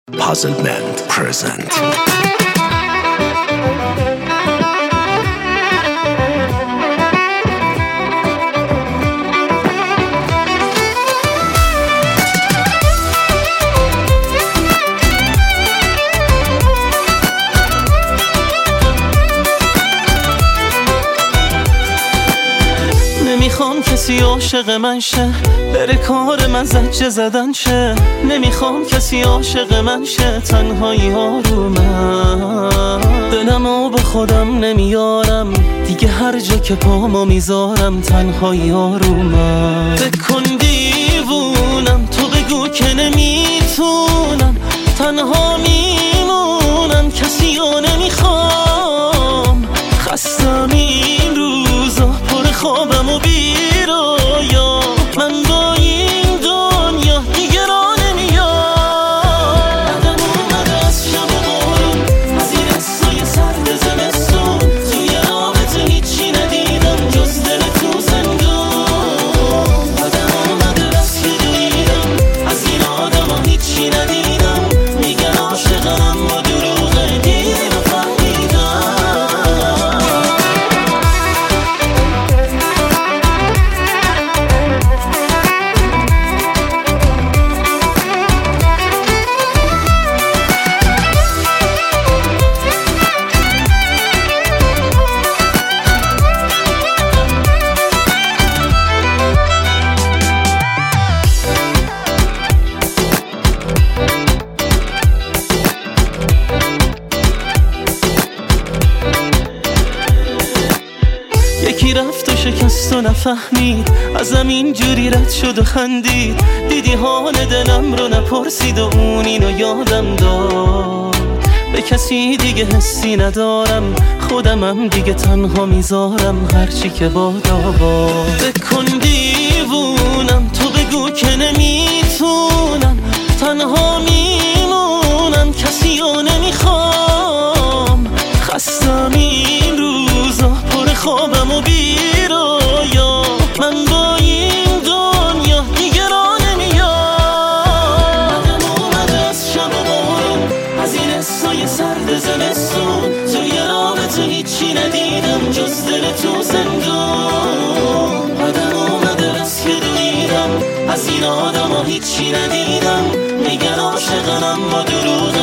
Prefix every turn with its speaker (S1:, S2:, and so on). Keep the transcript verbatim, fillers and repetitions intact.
S1: Puzzlement present.
S2: نمیخوام کسی عاشق من شه، بره کار من زجه زدن شه. نمیخوام کسی عاشق من شه، تنهایی ها رو من. دلمو به خودم نمیارم دیگه، هر جا که پامو میذارم تنهایی ها رو من. بکن دیوونم، تو بگو که نمیتونم، تنها میمونم، کسی ها نمیخوام. خستم این روزا، پر خوابم و بیرویا، من با این دنیا دیگه را نمیام. عدم اومده از شب و بارون، از این حسای سرد زمستون، توی رابطه هیچی ندیدم جز دل تو زندون. عدم اومده از که دویدم، از این آدم ها هیچی ندیدم، میگن عاشقم و دروغه، دیر فهمیدم. یکی رفت و شکست و نفهمید، ازم اینجوری رد شد و خندید. دیدی حال دلم رو نپرسید و اون اینو یادم داد. به کسی دیگه حسی ندارم، خودمم دیگه تنها میذارم، هرچی که بادا باد. بکن دیوونم، تو بگو که نمیتونم، تنها میمونم، کسی ها نمیخوام. خستم این روزا، پر خوابم و بیرویا، من با این دنیا دیگه را نمیام. عدم اومده از شب و بارون، از این حسای سرد زمستون، توی رابطه هیچی ندیدم جز دل تو زندون. عدم اومده از که دویدم، از این آدم ها هیچی ندیدم، میگن عاشقم و دروغه،